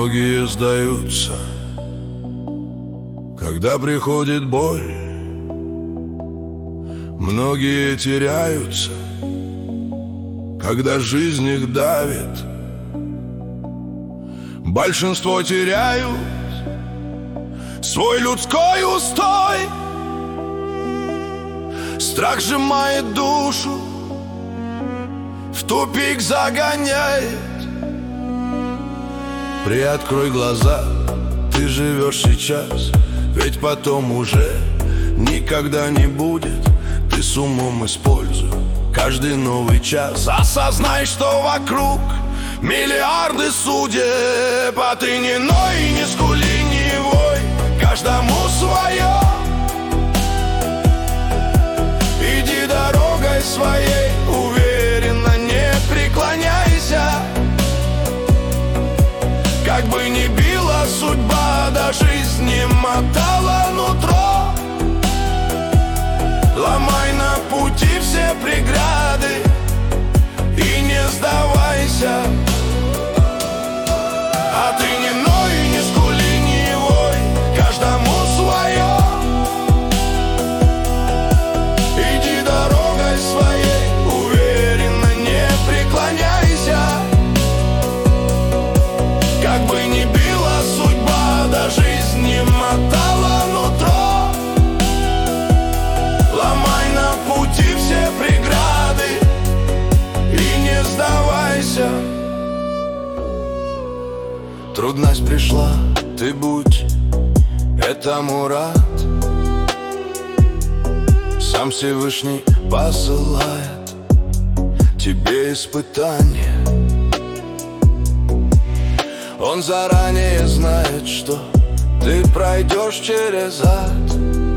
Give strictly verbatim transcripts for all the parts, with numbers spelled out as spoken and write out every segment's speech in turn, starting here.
Многие сдаются, когда приходит боль. Многие теряются, когда жизнь их давит. Большинство теряют свой людской устой. Страх сжимает душу, в тупик загоняет. Приоткрой глаза, ты живешь сейчас, ведь потом уже никогда не будет. Ты с умом используй каждый новый час. Осознай, что вокруг миллиарды судеб, а ты не ной, не скули, не вой, каждому свое. Иди дорогой своей, уверенно не преклоняйся. Как бы ни била судьба, да жизнь не мотала нутро. Ломай на пути все преграды и не сдавайся. А ты не ной, не скули, не вой, каждому свое. Иди дорогой своей, уверенно не преклоняйся. Как бы ни била судьба, да жизнь не мотала нутро. Ломай на пути все преграды и не сдавайся. Трудность пришла, ты будь этому рад. Сам Всевышний посылает тебе испытания. Он заранее знает, что ты пройдешь через ад,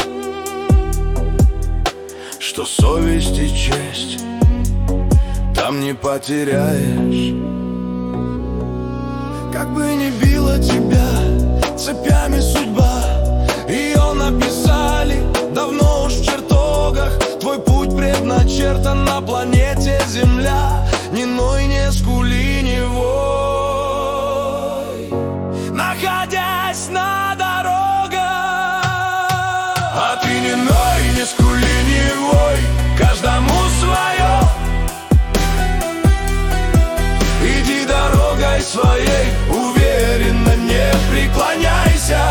что совесть и честь там не потеряешь. Как бы ни била тебя цепями судьба, ее написали давно уж в чертогах. Твой путь предначертан на планете Земля. Ни ной, не скули, не вой, находясь на дорогах. А ты не ной, не скули, не вой, каждому свое. Иди дорогой своей, уверенно не преклоняйся.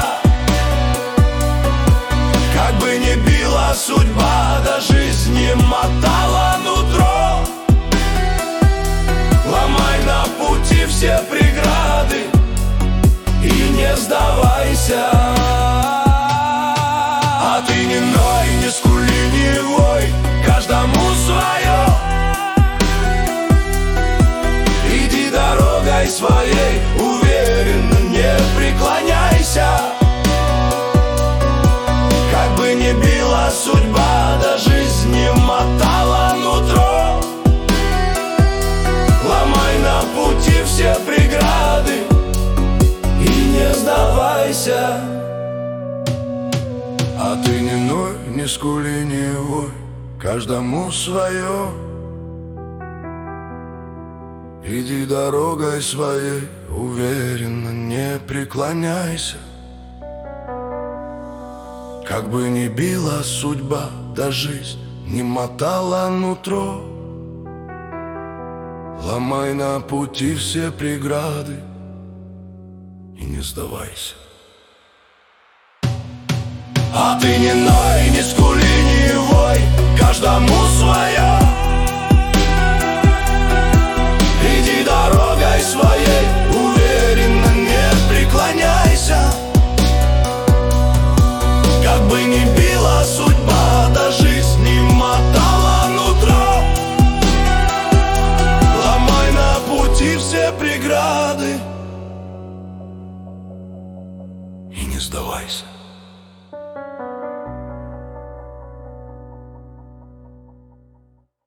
Как бы ни била судьба, да жизнь не мотала нутро. Ломай на пути все преграды и не сдавайся. А ты не ной, не скули, не вой, каждому свое. Иди дорогой своей, уверенно не преклоняйся. Как бы ни била судьба, да жизнь не мотала нутро. Ломай на пути все преграды и не сдавайся. А ты не ной, не скули, не вой, каждому свое. Иди дорогой своей, уверенно не преклоняйся. Как бы ни била судьба, да жизнь не мотала нутро. Ломай на пути все преграды и не сдавайся. А ты не ной, не скули, не вой, каждому свое. Иди дорогой своей, уверенно не преклоняйся. Как бы ни била судьба, да жизнь не мотала нутро. Ломай на пути все преграды и не сдавайся.